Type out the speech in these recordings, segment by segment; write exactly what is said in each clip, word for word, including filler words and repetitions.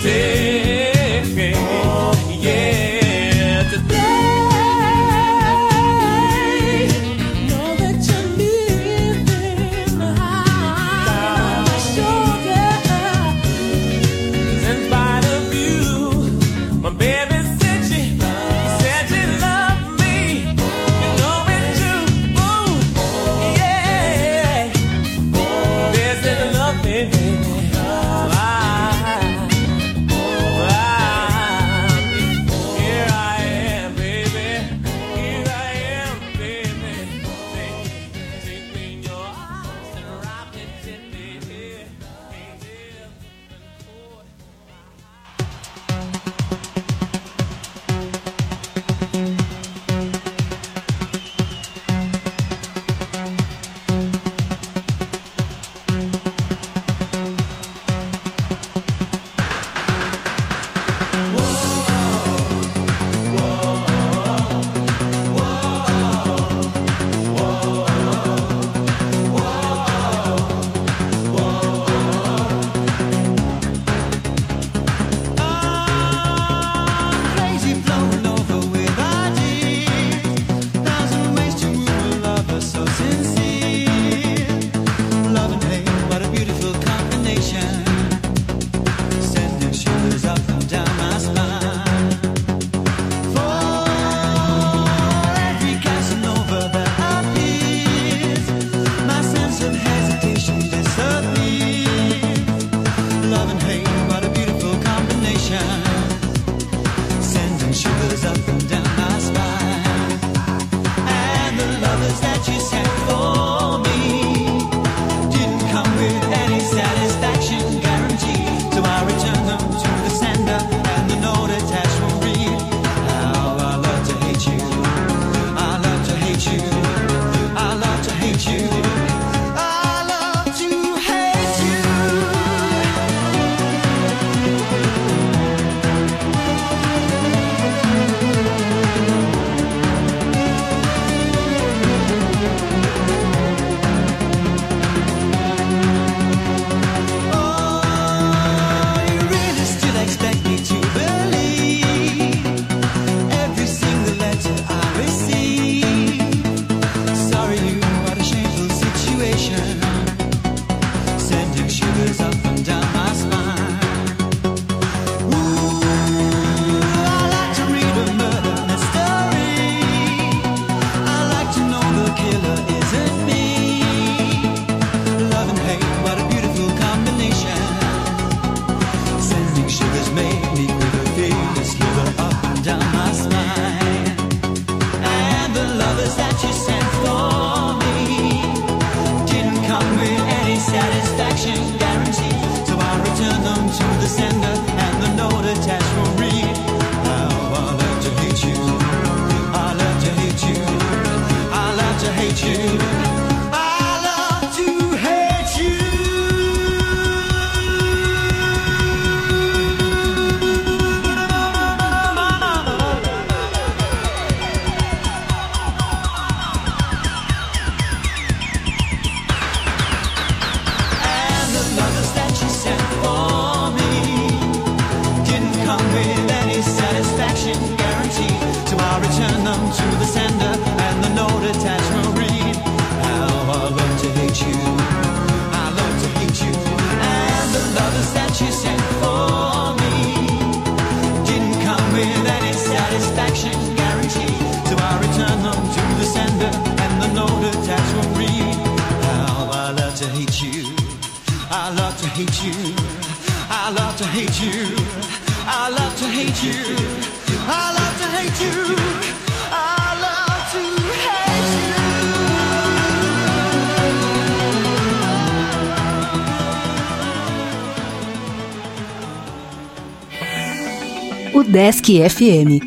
Desk F M.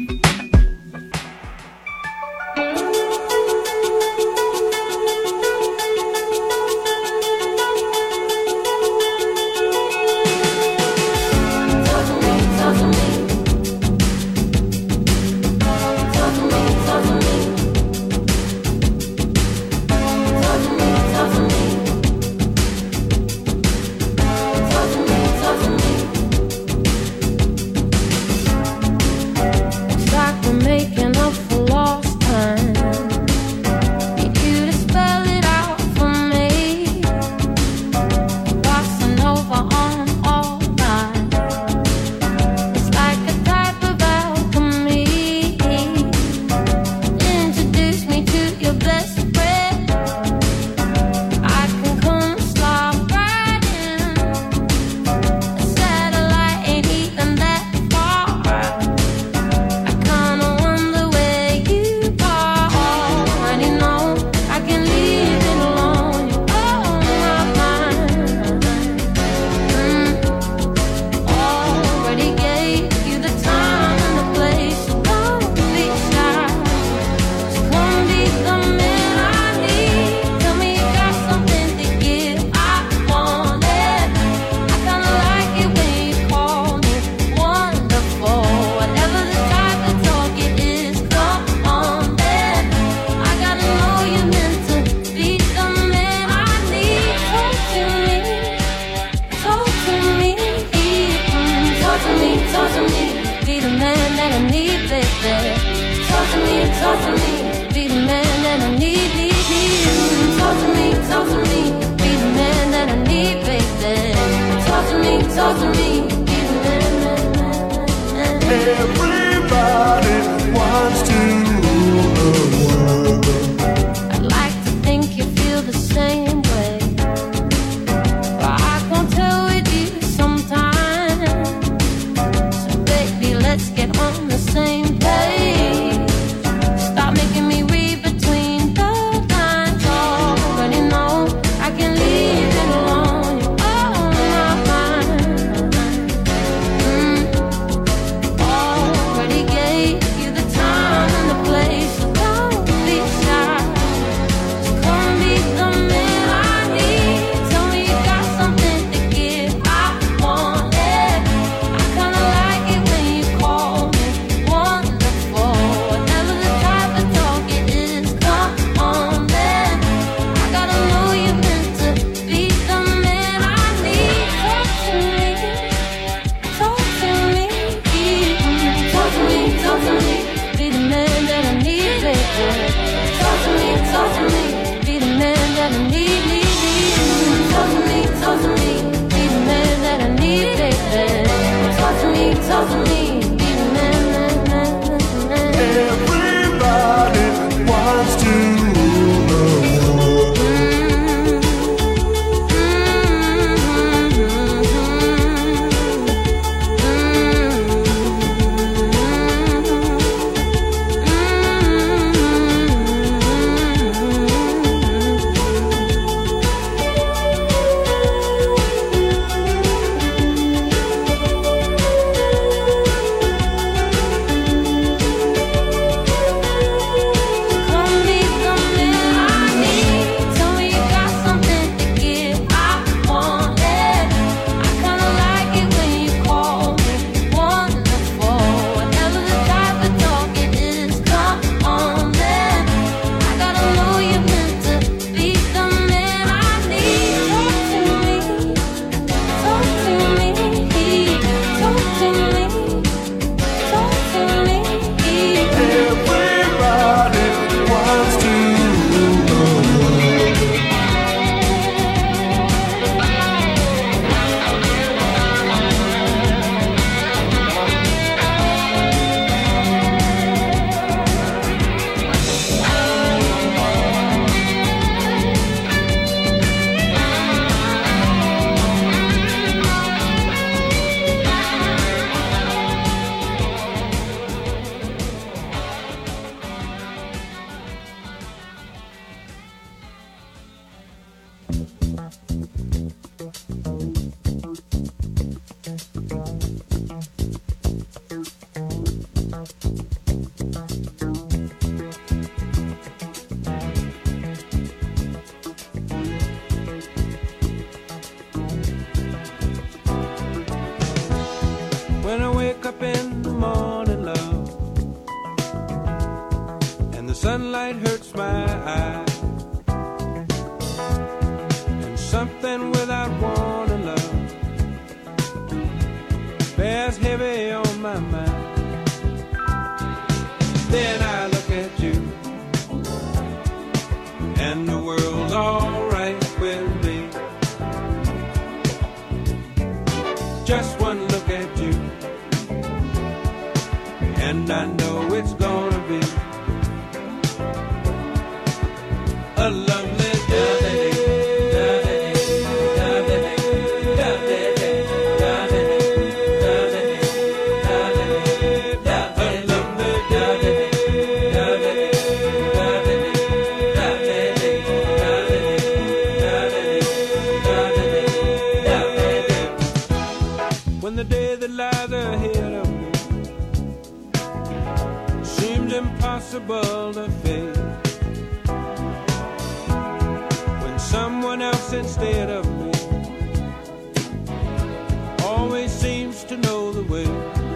to me, talk to me, be the man that I need, baby. Talk to me, talk to me, be the man that I need, need, need. Talk to me, talk to me, be the man that I need, baby. Talk to me, talk to me, be the man, man, man, man. Everybody wants to rule the world. I'd like to think you feel the same way, but I can't tell with you sometimes. So baby, let's get on the same page. Stop making me read between the lines. Already know I can leave it alone. You're on my mind. Mm. Already gave you the time and the place. So don't be shy. So come be the man I need. Tell me you got something to give. I want it. I kinda like it when you call me wonderful. Whatever the type of talk it is, come on then. I gotta know you're meant to be the man I need. Talk to me, talk to me, talk to me, talk to me, be the man that I need, baby. Talk to me, talk to me, be the man that I need, need, need. Talk to me, talk to me, be the man that I need, baby. Talk to me, talk to me, be the man, man, man, man, man. Everybody wants to rule the world. Come be the man I need. Tell me you got something to give. I want it. I kinda like it when you call me wonderful. Whatever the type of talk it is, come on then. I gotta know you're meant to be the man I need. Talk to me, talk to me, talk to me, talk to me. Everybody wants to rule the world. When I wake up in the morning, love, and the sunlight hurts my eyes, and something without warning, love, bears heavy on my mind. Then I look at you, and the world's alright with me. Just one look at you, and I know it's gonna be a lovely day. When the day that lies ahead of me seems impossible to face, when someone else instead of me always seems to know the way,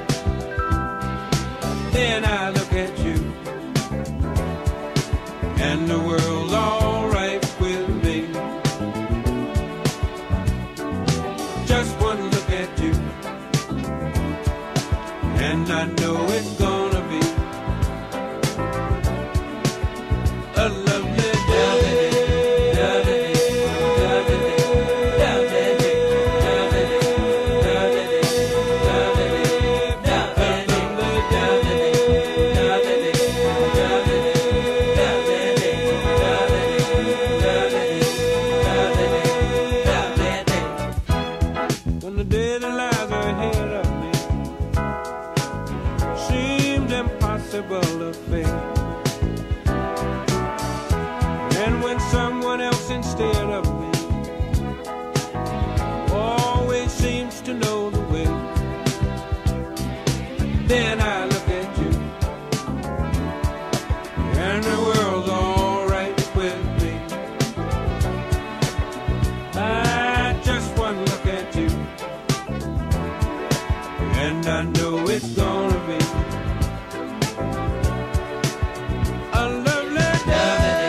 then I look at you, and the world's alright with me. Just one look at you, and I know it's gonna be a lovely day. When the day that lies ahead of me seems impossible to face, and when someone else instead of me always seems to know the way, then I look at you and the world's all right with me. I just one look at you and I know it's gonna be a lovely day.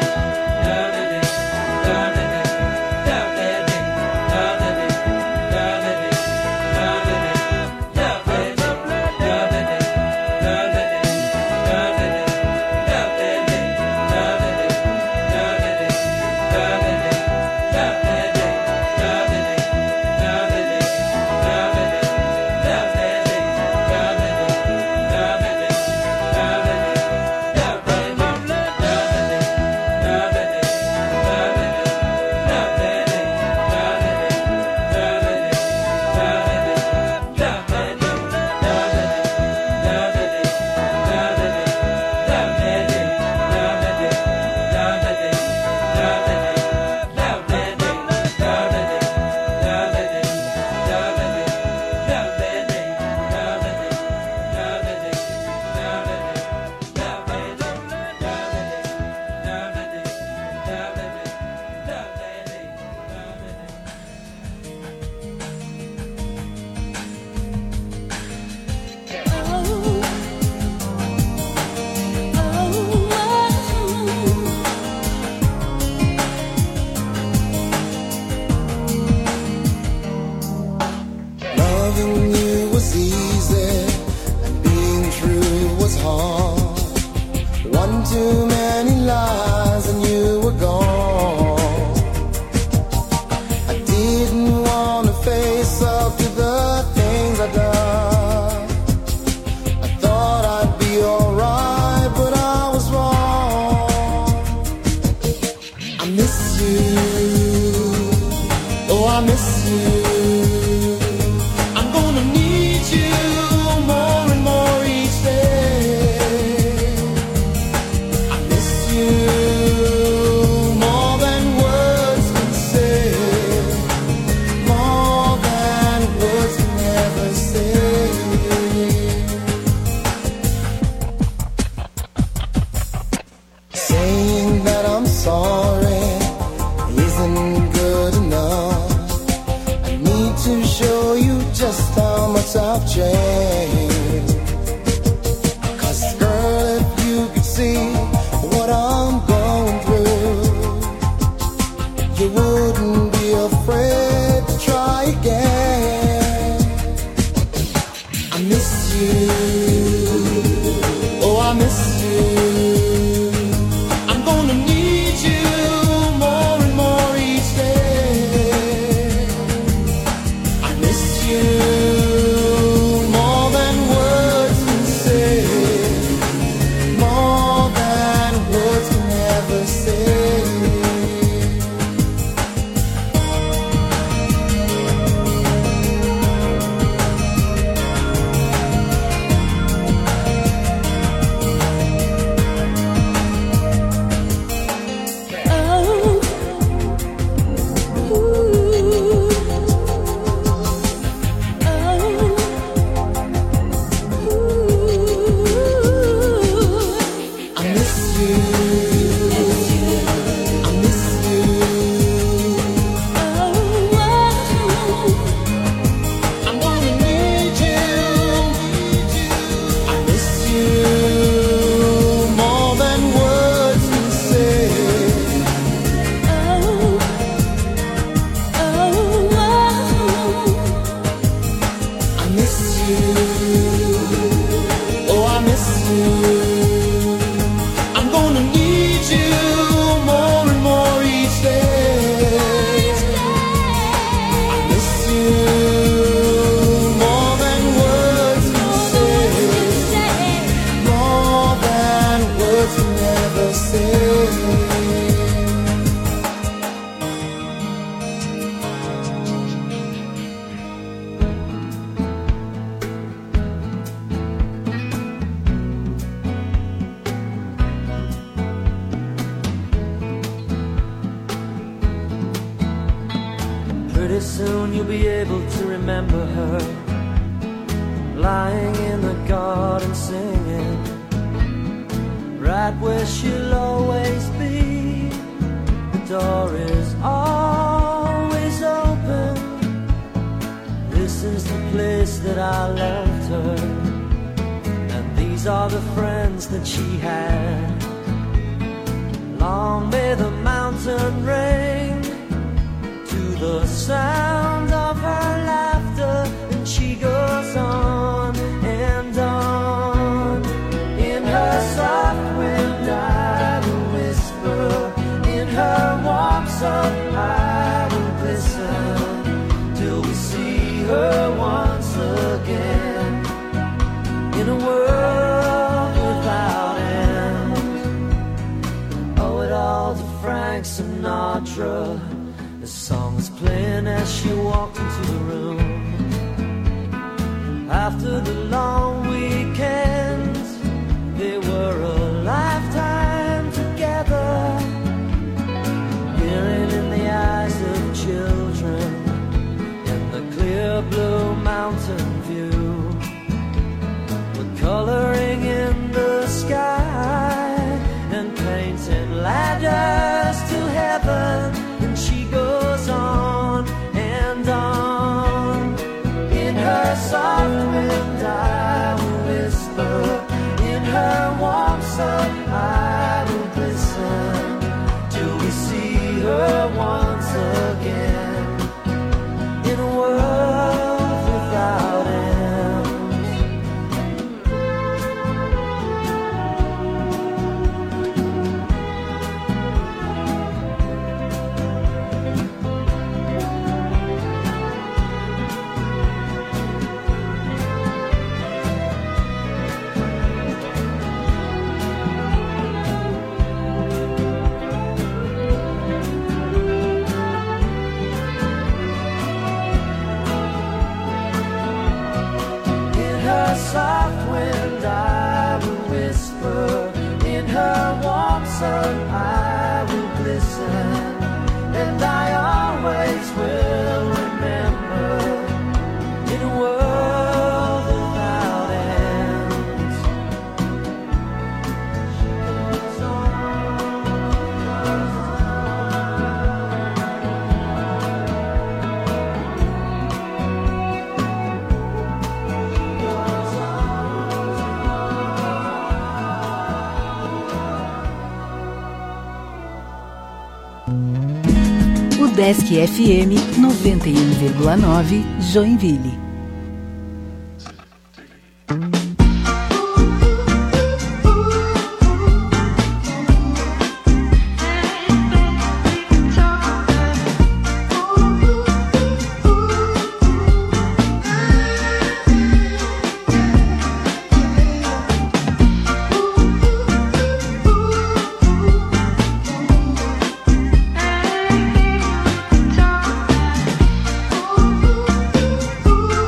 Loving you was easy, and being true was hard. One too many lies and you were gone. I didn't want to face up to the things I done. I thought I'd be alright, but I was wrong. I miss you, oh I miss you. Saying that I'm sorry isn't good enough. I need to show you just how much I've changed. 'Cause girl, if you could see what I'm going through, you wouldn't be afraid to try again. I miss you, oh I miss you. miss you. soon you'll be able to remember her, lying in the garden singing, right where she'll always be. The door is always open. This is the place that I left her, and these are the friends that she had. Long may the mountain ring to the sound of her laughter, and she goes on and on. In her soft wind I will whisper, in her warm sun I will glisten, till we see her once again, in a world without end. Owe it all to Frank Sinatra. The song was playing as she walked into the room. After the long weekend, they were a lifetime together, peering in the eyes of children, in the clear blue mountain view, with coloring in the sky and painting ladders to heaven. And she goes on and on. In her soft wind I will whisper, in her warm sun I will glisten, till we see her once again, in a world without end. Soft wind I will whisper, in her warm sun I will glisten, and I always will remember, in a world without end. Desk F M noventa e um vírgula nove Joinville. Talk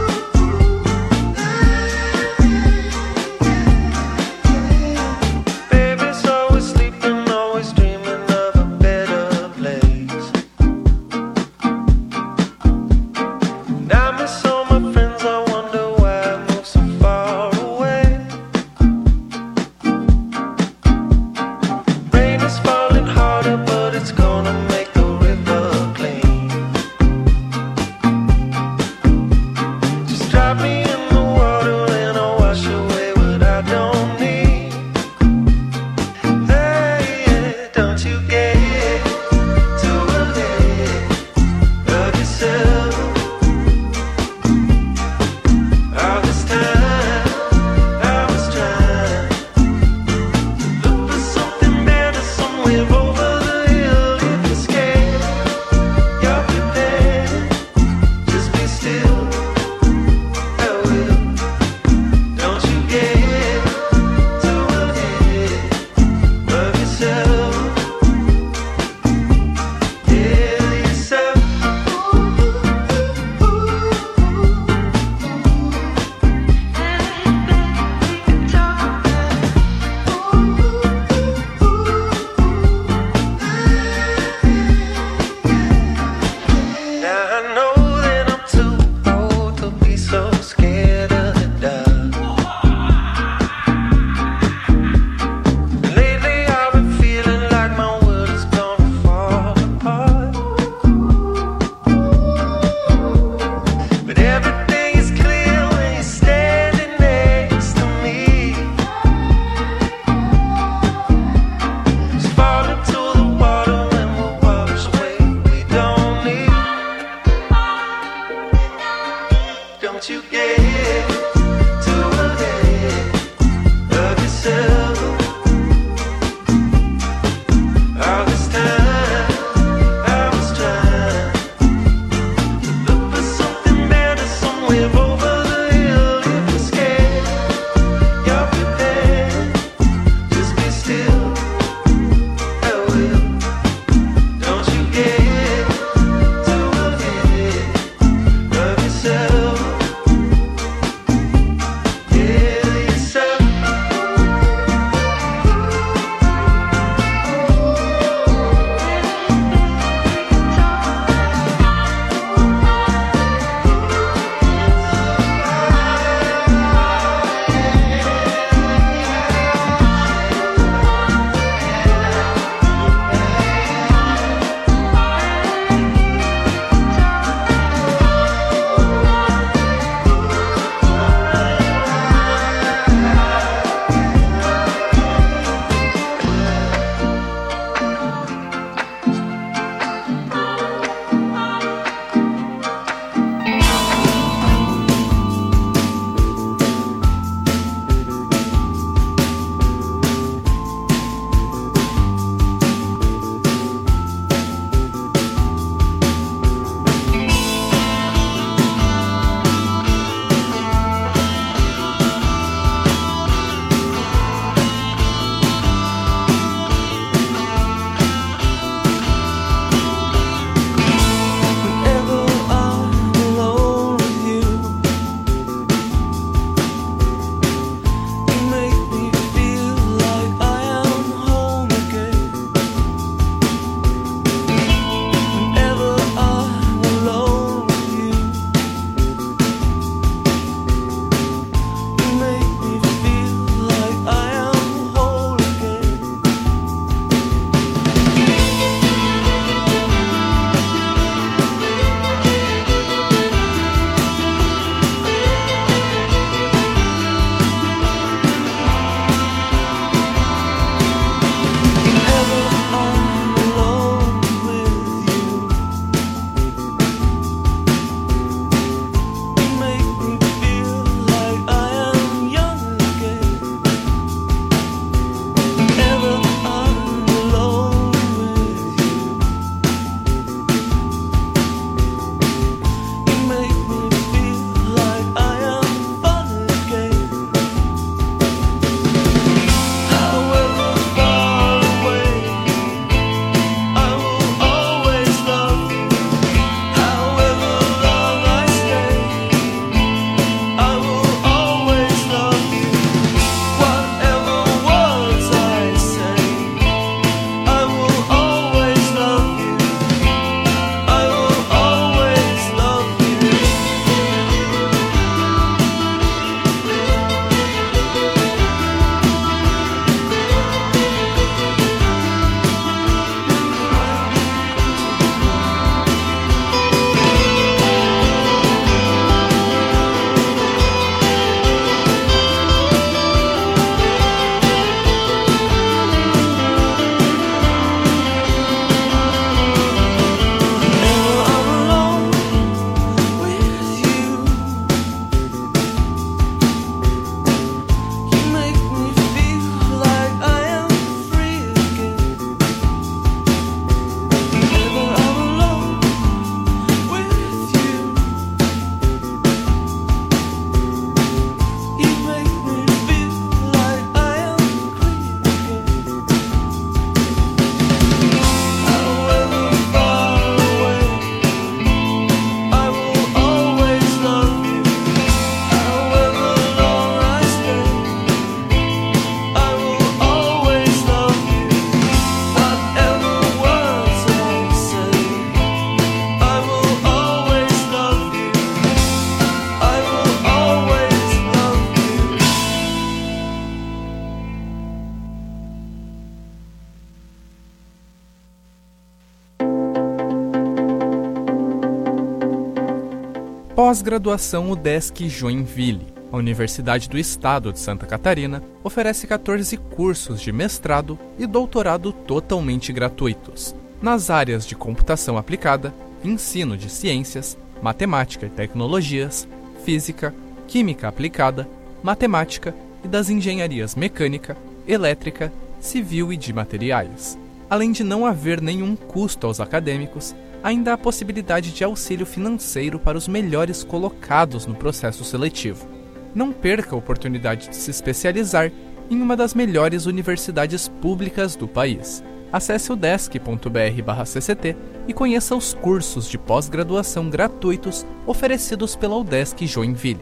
Pós-graduação UDESC Joinville. A Universidade do Estado de Santa Catarina oferece quatorze cursos de mestrado e doutorado totalmente gratuitos, nas áreas de computação aplicada, ensino de ciências, matemática e tecnologias, física, química aplicada, matemática e das engenharias mecânica, elétrica, civil e de materiais. Além de não haver nenhum custo aos acadêmicos, ainda há possibilidade de auxílio financeiro para os melhores colocados no processo seletivo. Não perca a oportunidade de se especializar em uma das melhores universidades públicas do país. Acesse udesc ponto br barra C C T e conheça os cursos de pós-graduação gratuitos oferecidos pela UDESC Joinville.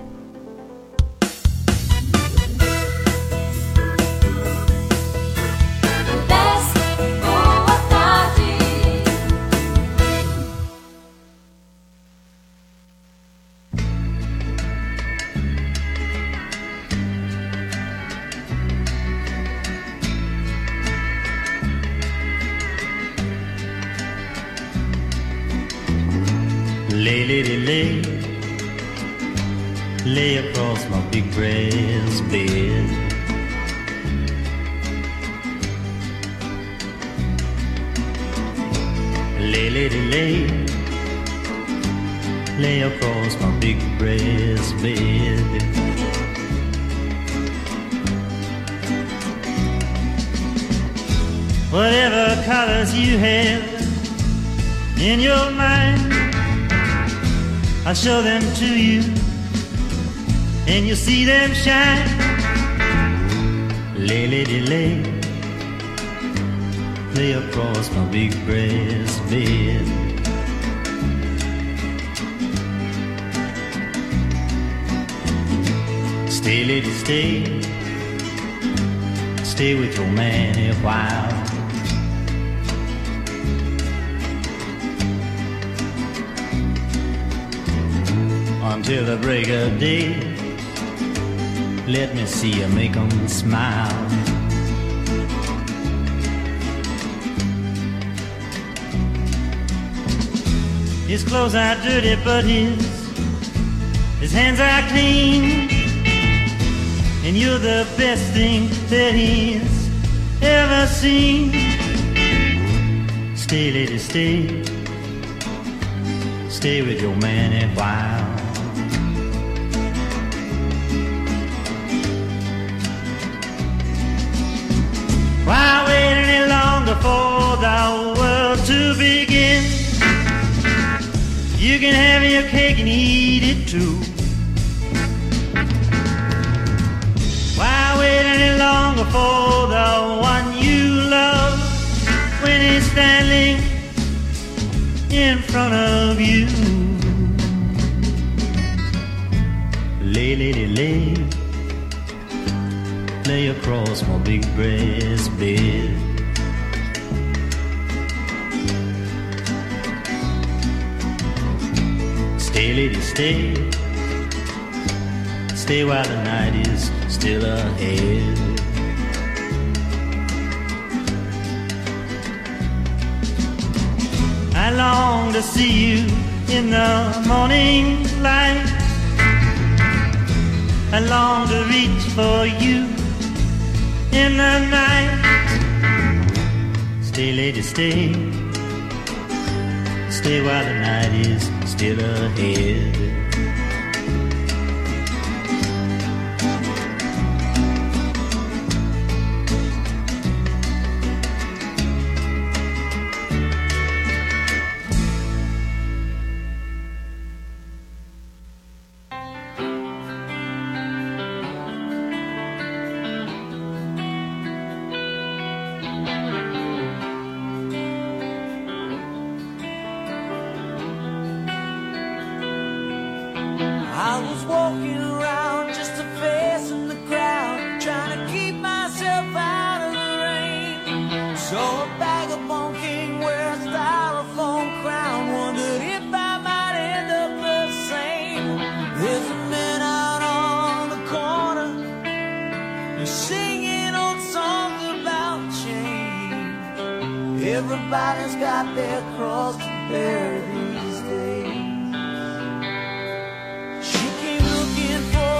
Lay, lady, lay, lay across my big brass bed. Lay, lady, lay, lay across my big brass bed. Whatever colors you have in your mind, I'll show them to you, and you'll see them shine. Lay, lady, lay, lay across my big brass bed. Stay, lady, stay, stay with your man a while. Until the break of day, let me see you make 'em smile. His clothes are dirty, but his his hands are clean, and you're the best thing that he's ever seen. Stay, lady, stay, stay with your man a while. Why wait any longer for the world to begin? You can have your cake and eat it too. Why wait any longer for the one you love when he's standing in front of you? Lay, lady, lay, lay across my big brass bed. Stay, lady, stay, stay while the night is still ahead. I long to see you in the morning light. I long to reach for you in the night. Stay, lady, stay, stay while the night is still ahead. I was walking around just a face in the crowd, trying to keep myself out of the rain. Saw a vagabond king wear a styrofoam crown, wondered if I might end up the same. There's a man out on the corner, and singing old songs about change. Everybody's got their cross to bear these days.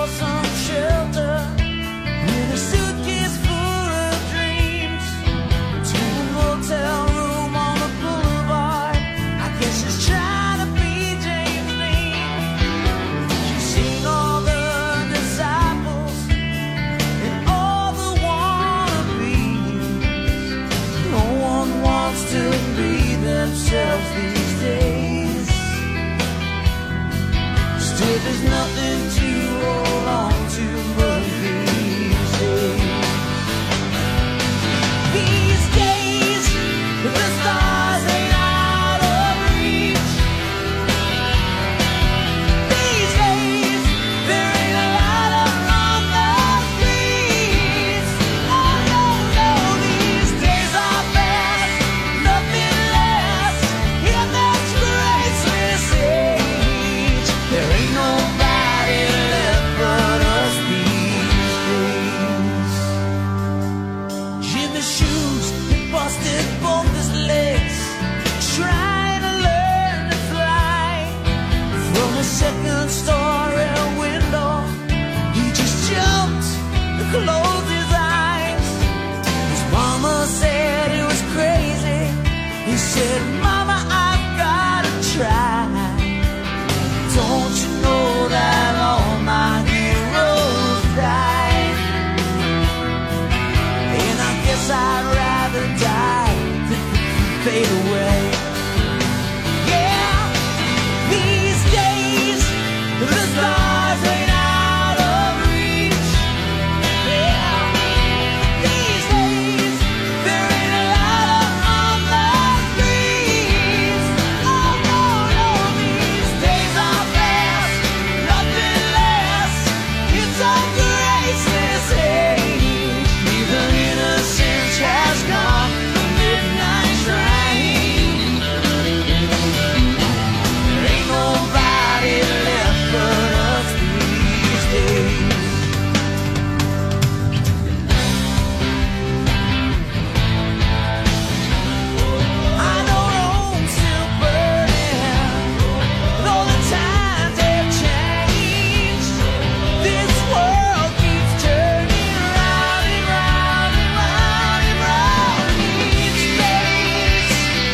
for some shelter with a suitcase full of dreams to a motel room on the boulevard. I guess she's trying to be James Dean. She's seen all the disciples and all the wannabes. No one wants to be themselves these days. Still, there's nothing to hold on to but these days. These days, the stars ain't out of reach. These days, there ain't a lot of on the streets. Oh no, no, these days are fast, nothing lasts in this graceless age. There ain't nobody left but us these days. Jimmy Shoes, he busted both his legs trying to learn to fly. From a second story window, he just jumped and closed his eyes. His mama said it was crazy. He said, Mama, I've gotta try. Don't you know that all my heroes died? And I guess I'd rather die than fade away. Yeah, these days the stars ain't out of reach. Yeah, these days there ain't a lot on the streets. Oh no, no, these days are fast, nothing lasts. It's a graceless age. Even innocence has gone the midnight train. There ain't nobody left but us these days. I know Rome's still burning, though the times have changed. This world keeps turning round and round and round and round each days.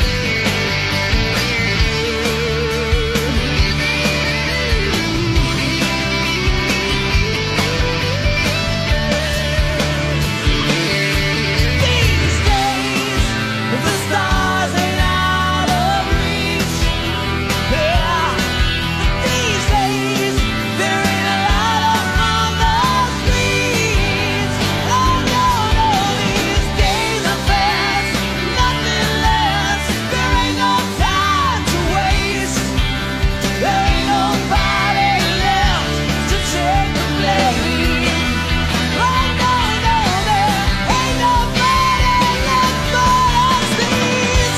These days, the stars ain't out of reach. Yeah, these days, there ain't a lot on the streets. Oh no, no, these days are fast, nothing lasts. There ain't no time to waste. There ain't nobody left to take the blame. Oh no, no, there ain't nobody left but us these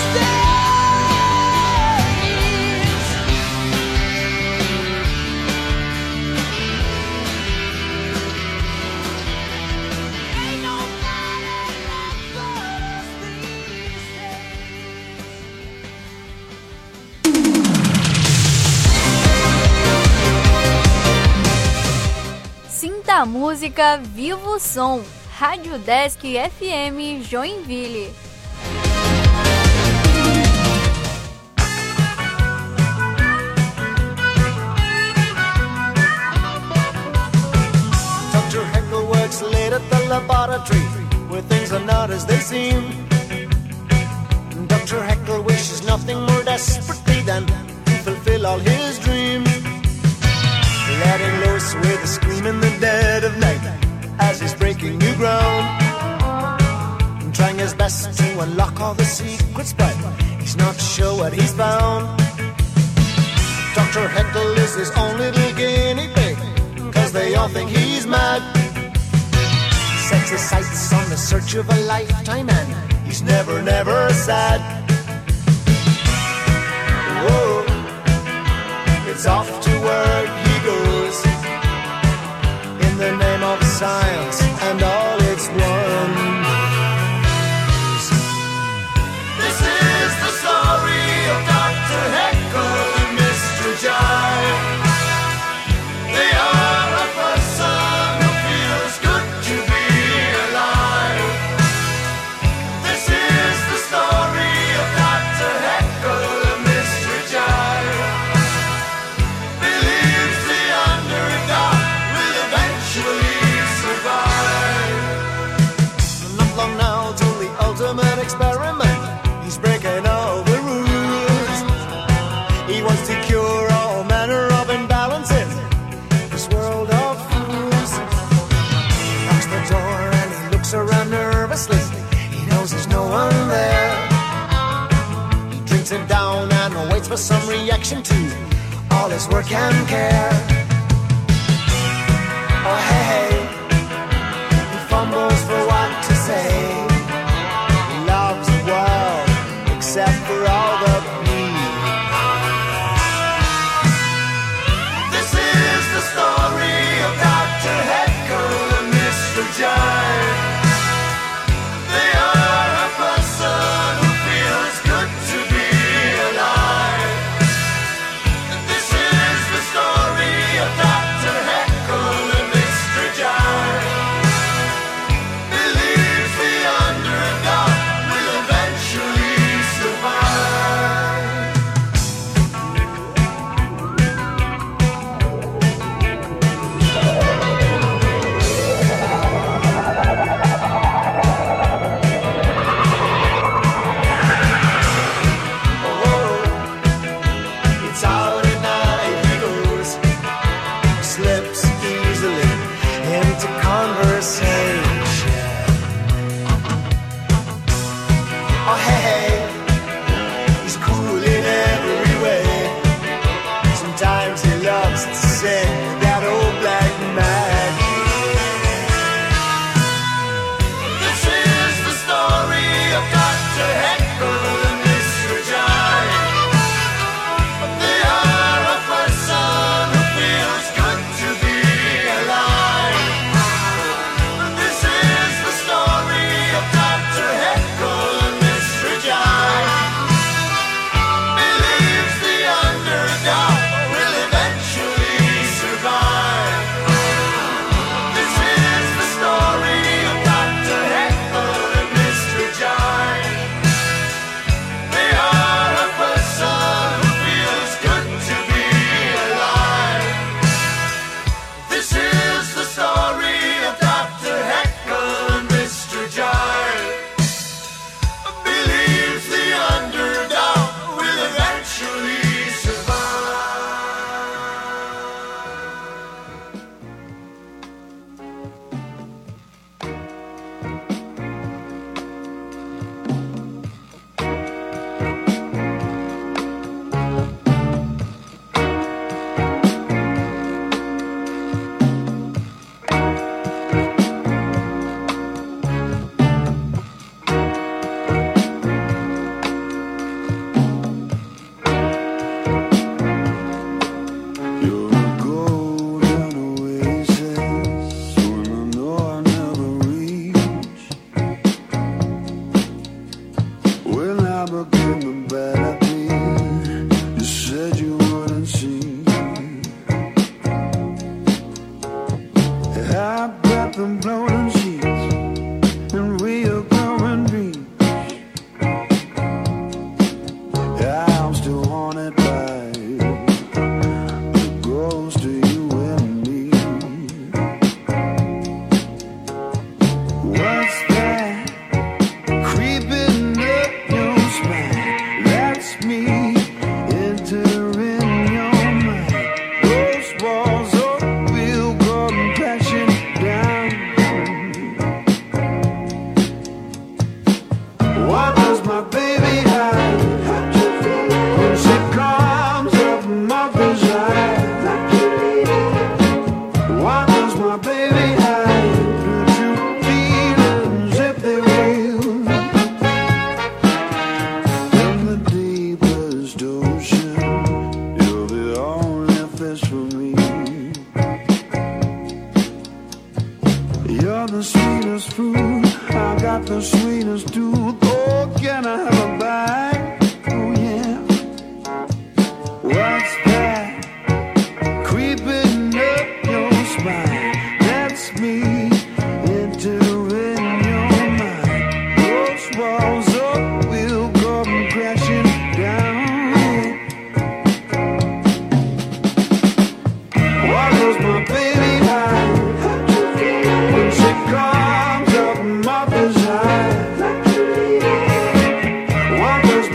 days. Ain't nobody left but us these days. Sinta a música, viva o som. Rádio Desk F M Joinville. Doctor Heckle works late at the laboratory where things are not as they seem. Doctor Heckle wishes nothing more desperately than to fulfill all his dreams. Letting loose with a scream in the dead of night as he's breaking new ground. Trying his best to unlock all the secrets, but he's not sure what he's found. Doctor Heckle is his own little guinea pig, cause they all think he's mad. He sets his sights on the search of a lifetime and he's never, never sad. Whoa, it's off to work he goes, in the name of science and all its wonders. This is the story of Doctor Heckle and Mister Jive. They are a person nervously. He knows there's no one there. He drinks it down and waits for some reaction to all his work and care. Oh hey, hey, he fumbles for what to say. He loves the world except for all the bleed. This is the story of Doctor Heckle and Mister Jive. They are a person who feels good to be alive. This is the story of Doctor Heckle and Mister Jive. Believes the underdog will eventually survive. It's out at night he goes, slips easily into conversation. Oh hey, hey, he's cool in every way. Sometimes he loves to sing that old black magic. This is the story of Doctor Heckle and Mister Jive. They are a person who feels good to be alive. This is the story of Doctor Heckle and Mister Jive. Believes the underdog will eventually survive. This is the story of Doctor Heckle and Mister Jive. They are a person who feels good to be alive. This is the story of Doctor Heckle and Mister Jive. Believes the underdog will eventually survive. You're a golden oasis when I know I'll never reach. When I became the bad man, you said you wouldn't see. I bet them floating sheets and reoccurring dreams. I'm still haunted by the ghost of you and me. What's that creeping up your spine? That's me entering your mind. Those walls up will come crashing down. What does my baby hide when she comes up my desire? What does my baby hide? Do you feel as if they will? In the deepest ocean, you're the only fish for me. You're the sweetest fruit, I got the sweetest tooth. Oh, can I have a bite? Oh yeah. What's that creeping up your spine? That's me entering your mind. Those walls up will come crashing down. What does my baby hide when she comes up my desire? What does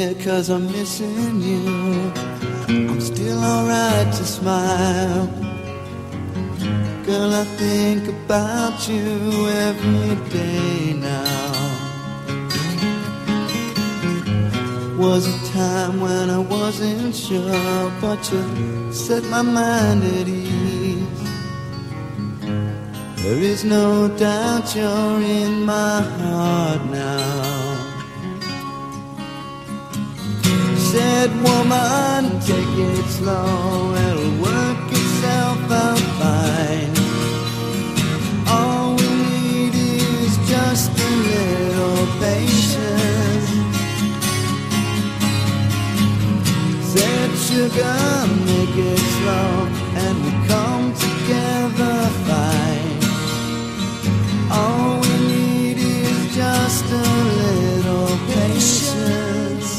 here 'cause I'm missing you. I'm still alright to smile. Girl, I think about you every day now. Was a time when I wasn't sure, but you set my mind at ease. There is no doubt you're in my heart now. Said woman, take it slow, it'll work itself out fine. All we need is just a little patience. Said sugar, make it slow, and we come together fine. All we need is just a little patience.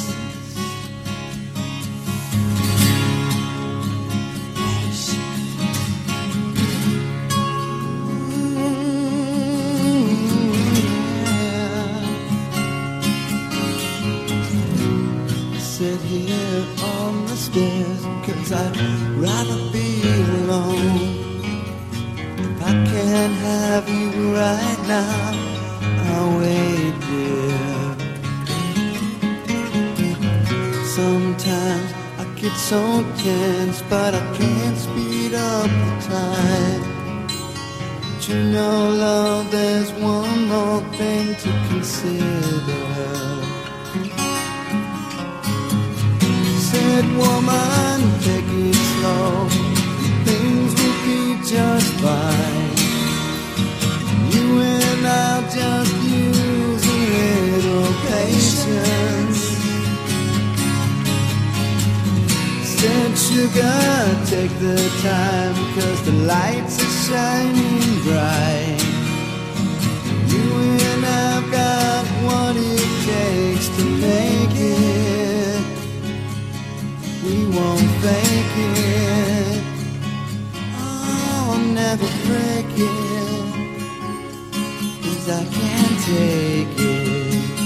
Sit here on the stairs, 'cause I'd rather be alone. If I can't have you right now, I'll wait, dear. Sometimes I get so tense, but I can't speed up the time. But you know, love, there's one more thing to consider. Said woman, take it slow, things will be just fine. You and I'll just use a little patience. Said sugar, take the time, 'cause the lights are shining bright. You and I've got what it takes to make it. We won't fake it. Oh, I'll never break it, 'cause I can't take it.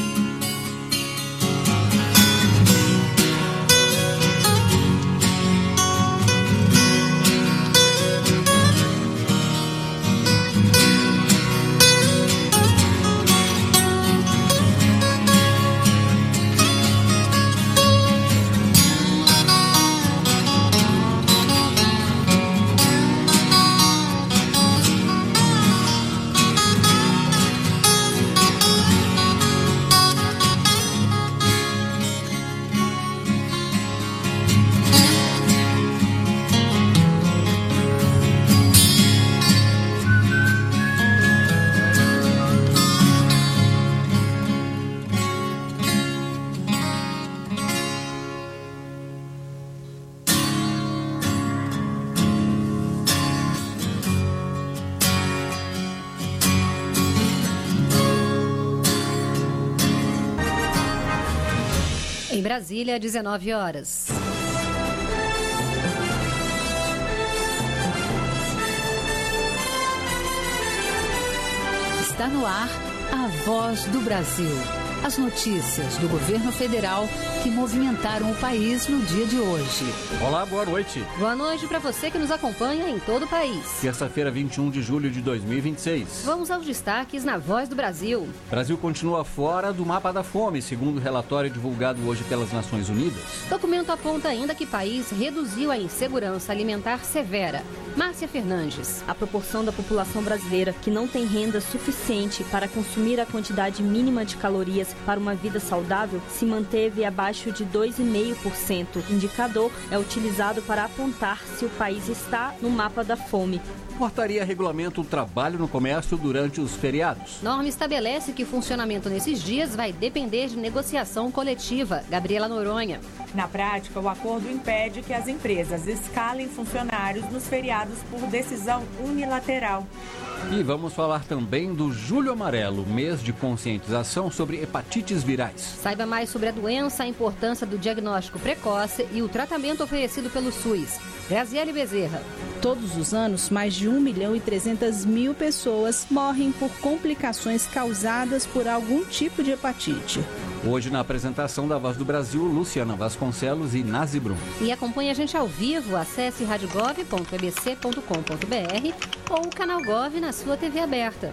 Em Brasília, dezenove horas. Está no ar a Voz do Brasil. As notícias do governo federal que movimentaram o país no dia de hoje. Olá, boa noite. Boa noite para você que nos acompanha em todo o país. Terça-feira, vinte e um de julho de dois mil e vinte e seis. Vamos aos destaques na Voz do Brasil. Brasil continua fora do mapa da fome, segundo o relatório divulgado hoje pelas Nações Unidas. Documento aponta ainda que o país reduziu a insegurança alimentar severa. Márcia Fernandes. A proporção da população brasileira que não tem renda suficiente para consumir a quantidade mínima de calorias para uma vida saudável se manteve abaixo de dois vírgula cinco por cento. O indicador é utilizado para apontar se o país está no mapa da fome. Portaria regulamenta o trabalho no comércio durante os feriados. Norma estabelece que o funcionamento nesses dias vai depender de negociação coletiva. Gabriela Noronha. Na prática, o acordo impede que as empresas escalem funcionários nos feriados por decisão unilateral. E vamos falar também do Julho Amarelo, mês de conscientização sobre hepatites virais. Saiba mais sobre a doença, a importância do diagnóstico precoce e o tratamento oferecido pelo SUS. Graziele Bezerra. Todos os anos, mais de um milhão e trezentas mil pessoas morrem por complicações causadas por algum tipo de hepatite. Hoje, na apresentação da Voz do Brasil, Luciana Vasconcelos e Nazi Brum. E acompanhe a gente ao vivo, acesse rádio gov ponto e b c ponto com ponto b r ou o canal Gov na sua T V aberta.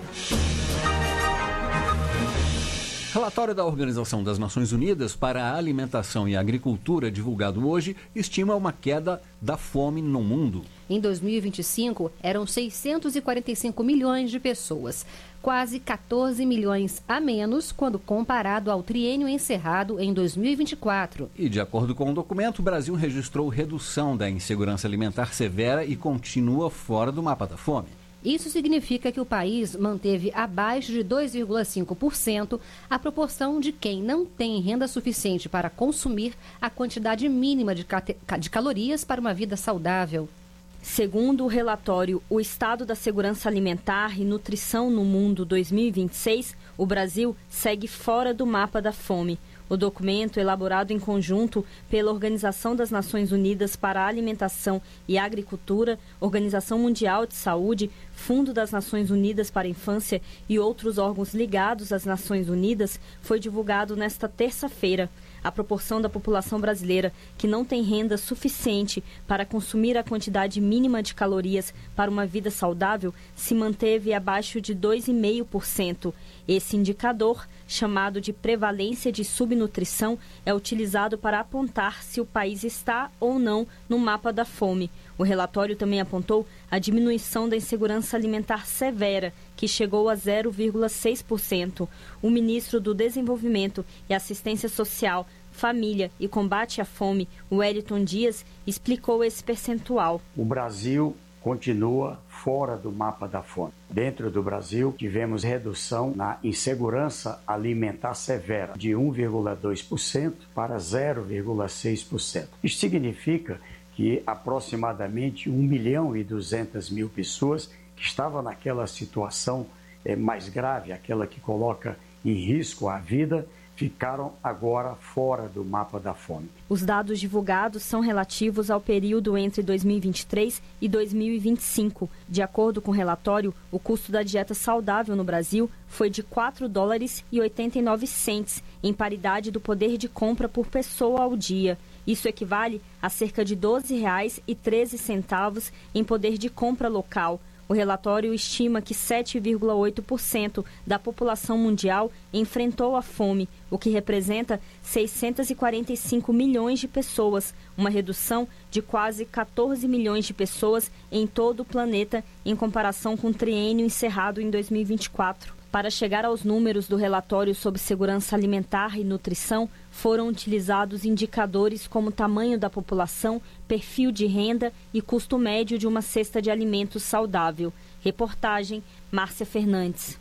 Relatório da Organização das Nações Unidas para a Alimentação e Agricultura, divulgado hoje, estima uma queda da fome no mundo. Em dois mil e vinte e cinco, eram seiscentos e quarenta e cinco milhões de pessoas, quase quatorze milhões a menos quando comparado ao triênio encerrado em dois mil e vinte e quatro. E, de acordo com o documento, o Brasil registrou redução da insegurança alimentar severa e continua fora do mapa da fome. Isso significa que o país manteve abaixo de dois vírgula cinco por cento a proporção de quem não tem renda suficiente para consumir a quantidade mínima de, de calorias para uma vida saudável. Segundo o relatório O Estado da Segurança Alimentar e Nutrição no Mundo dois mil e vinte e seis, o Brasil segue fora do mapa da fome. O documento, elaborado em conjunto pela Organização das Nações Unidas para a Alimentação e Agricultura, Organização Mundial de Saúde, Fundo das Nações Unidas para a Infância e outros órgãos ligados às Nações Unidas, foi divulgado nesta terça-feira. A proporção da população brasileira que não tem renda suficiente para consumir a quantidade mínima de calorias para uma vida saudável se manteve abaixo de dois vírgula cinco por cento. Esse indicador, chamado de prevalência de subnutrição, é utilizado para apontar se o país está ou não no mapa da fome. O relatório também apontou a diminuição da insegurança alimentar severa, que chegou a zero vírgula seis por cento. O ministro do Desenvolvimento e Assistência Social, Família e Combate à Fome, Wellington Dias, explicou esse percentual. O Brasil continua fora do mapa da fome. Dentro do Brasil, tivemos redução na insegurança alimentar severa de um vírgula dois por cento para zero vírgula seis por cento. Isso significa que aproximadamente um milhão e duzentas mil pessoas que estavam naquela situação é, mais grave, aquela que coloca em risco a vida, ficaram agora fora do mapa da fome. Os dados divulgados são relativos ao período entre dois mil e vinte e três e dois mil e vinte e cinco. De acordo com o relatório, o custo da dieta saudável no Brasil foi de quatro dólares e oitenta e nove centavos, em paridade do poder de compra por pessoa ao dia. Isso equivale a cerca de doze reais e treze centavos em poder de compra local. O relatório estima que sete vírgula oito por cento da população mundial enfrentou a fome, o que representa seiscentos e quarenta e cinco milhões de pessoas, uma redução de quase quatorze milhões de pessoas em todo o planeta em comparação com o triênio encerrado em dois mil e vinte e quatro. Para chegar aos números do relatório sobre segurança alimentar e nutrição, foram utilizados indicadores como tamanho da população, perfil de renda e custo médio de uma cesta de alimentos saudável. Reportagem, Márcia Fernandes.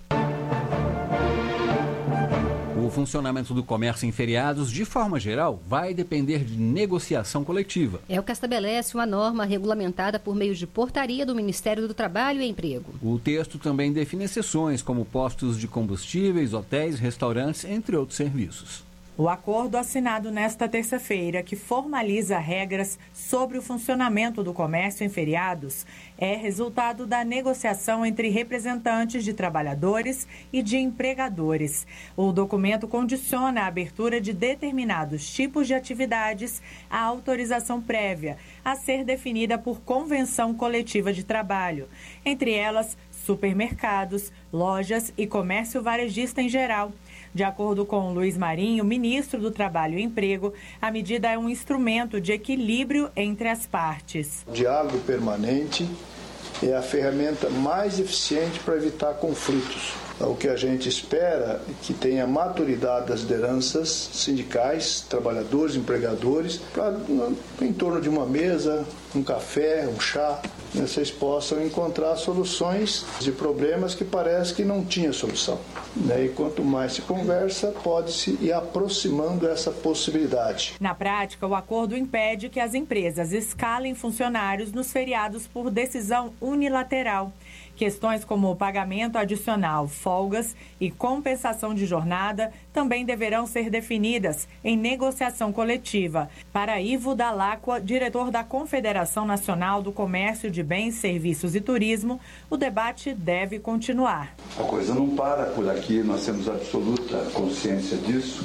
O funcionamento do comércio em feriados, de forma geral, vai depender de negociação coletiva. É o que estabelece uma norma regulamentada por meio de portaria do Ministério do Trabalho e Emprego. O texto também define exceções, como postos de combustíveis, hotéis, restaurantes, entre outros serviços. O acordo assinado nesta terça-feira, que formaliza regras sobre o funcionamento do comércio em feriados, é resultado da negociação entre representantes de trabalhadores e de empregadores. O documento condiciona a abertura de determinados tipos de atividades à autorização prévia, a ser definida por convenção coletiva de trabalho. Entre elas, supermercados, lojas e comércio varejista em geral. De acordo com Luiz Marinho, ministro do Trabalho e Emprego, a medida é um instrumento de equilíbrio entre as partes. O diálogo permanente é a ferramenta mais eficiente para evitar conflitos. O que a gente espera é que tenha maturidade das lideranças sindicais, trabalhadores, empregadores, para em torno de uma mesa, um café, um chá, vocês possam encontrar soluções de problemas que parece que não tinha solução. E quanto mais se conversa, pode-se ir aproximando essa possibilidade. Na prática, o acordo impede que as empresas escalem funcionários nos feriados por decisão unilateral. Questões como o pagamento adicional, folgas e compensação de jornada também deverão ser definidas em negociação coletiva. Para Ivo Dalacqua, diretor da Confederação Nacional do Comércio de Bens, Serviços e Turismo, o debate deve continuar. A coisa não para por aqui, nós temos absoluta consciência disso.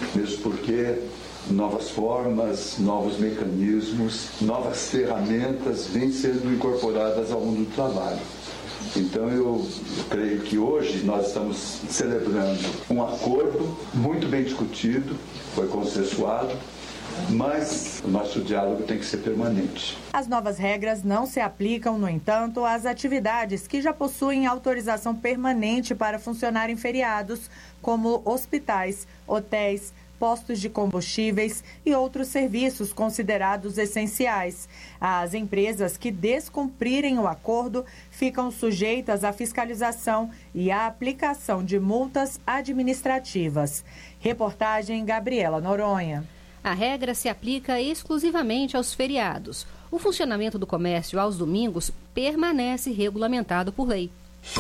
mesmo porque novas formas, novos mecanismos, novas ferramentas vêm sendo incorporadas ao mundo do trabalho. Então eu creio que hoje nós estamos celebrando um acordo muito bem discutido, foi consensuado, mas o nosso diálogo tem que ser permanente. As novas regras não se aplicam, no entanto, às atividades que já possuem autorização permanente para funcionar em feriados, como hospitais, hotéis, postos de combustíveis e outros serviços considerados essenciais. As empresas que descumprirem o acordo ficam sujeitas à fiscalização e à aplicação de multas administrativas. Reportagem Gabriela Noronha. A regra se aplica exclusivamente aos feriados. O funcionamento do comércio aos domingos permanece regulamentado por lei.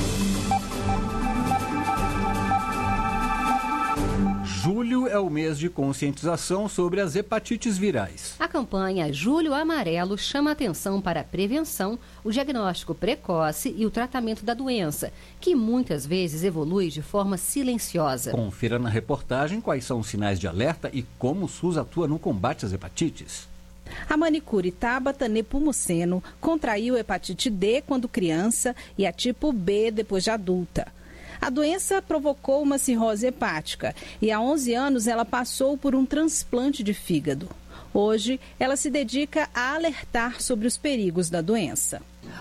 Julho é o mês de conscientização sobre as hepatites virais. A campanha Julho Amarelo chama atenção para a prevenção, o diagnóstico precoce e o tratamento da doença, que muitas vezes evolui de forma silenciosa. Confira na reportagem quais são os sinais de alerta e como o SUS atua no combate às hepatites. A manicure Tabata Nepomuceno contraiu hepatite D quando criança e a tipo B depois de adulta. A doença provocou uma cirrose hepática e há onze anos ela passou por um transplante de fígado. Hoje, ela se dedica a alertar sobre os perigos da doença.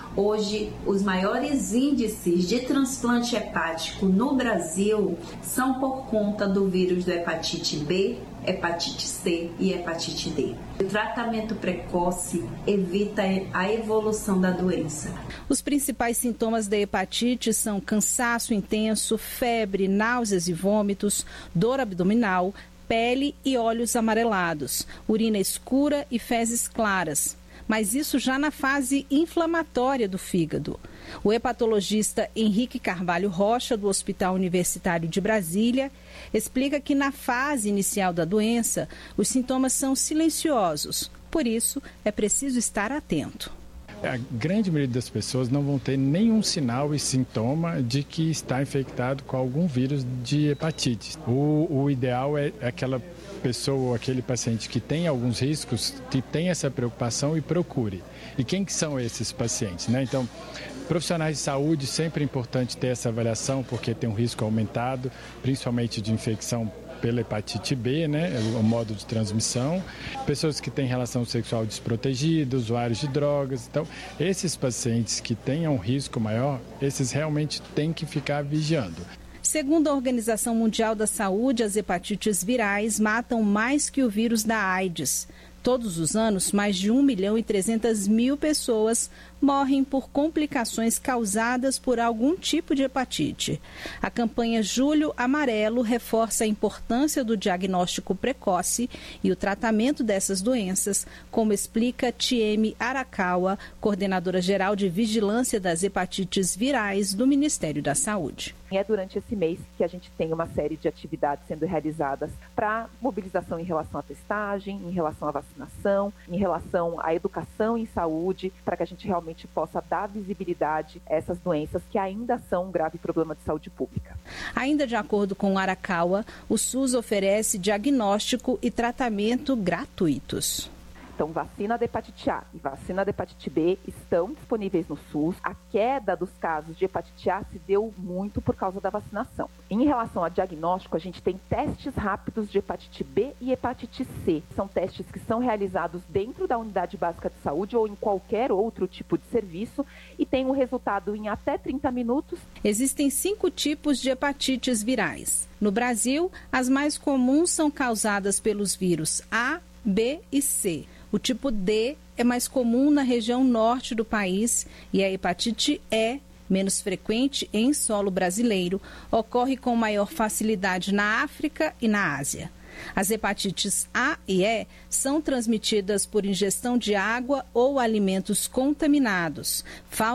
Hoje, os maiores índices de transplante hepático no Brasil são por conta do vírus da hepatite B, hepatite C e hepatite D. O tratamento precoce evita a evolução da doença. Os principais sintomas da hepatite são cansaço intenso, febre, náuseas e vômitos, dor abdominal, pele e olhos amarelados, urina escura e fezes claras. Mas isso já na fase inflamatória do fígado. O hepatologista Henrique Carvalho Rocha, do Hospital Universitário de Brasília, explica que na fase inicial da doença, os sintomas são silenciosos. Por isso, é preciso estar atento. A grande maioria das pessoas não vão ter nenhum sinal e sintoma de que está infectado com algum vírus de hepatite. O, o ideal é aquela pessoa ou aquele paciente que tem alguns riscos, que tem essa preocupação e procure. E quem que são esses pacientes, né? Então, profissionais de saúde, sempre é importante ter essa avaliação, porque tem um risco aumentado, principalmente de infecção pela hepatite B, né, o modo de transmissão, pessoas que têm relação sexual desprotegida, usuários de drogas. Então, esses pacientes que tenham um risco maior, esses realmente têm que ficar vigiando. Segundo a Organização Mundial da Saúde, as hepatites virais matam mais que o vírus da AIDS. Todos os anos, mais de um milhão e trezentas mil pessoas morrem por complicações causadas por algum tipo de hepatite. A campanha Julho Amarelo reforça a importância do diagnóstico precoce e o tratamento dessas doenças, como explica Tieme Arakawa, coordenadora geral de vigilância das hepatites virais do Ministério da Saúde. É durante esse mês que a gente tem uma série de atividades sendo realizadas para mobilização em relação à testagem, em relação à vacinação, em relação à educação em saúde, para que a gente realmente possa dar visibilidade a essas doenças que ainda são um grave problema de saúde pública. Ainda de acordo com Arakawa, o SUS oferece diagnóstico e tratamento gratuitos. Então, vacina da hepatite A e vacina da hepatite B estão disponíveis no SUS. A queda dos casos de hepatite A se deu muito por causa da vacinação. Em relação a diagnóstico, a gente tem testes rápidos de hepatite B e hepatite C. São testes que são realizados dentro da unidade básica de saúde ou em qualquer outro tipo de serviço e tem um resultado em até trinta minutos. Existem cinco tipos de hepatites virais. No Brasil, as mais comuns são causadas pelos vírus A, B e C. O tipo D é mais comum na região norte do país e a hepatite E, menos frequente em solo brasileiro, ocorre com maior facilidade na África e na Ásia. As hepatites A e E são transmitidas por ingestão de água ou alimentos contaminados.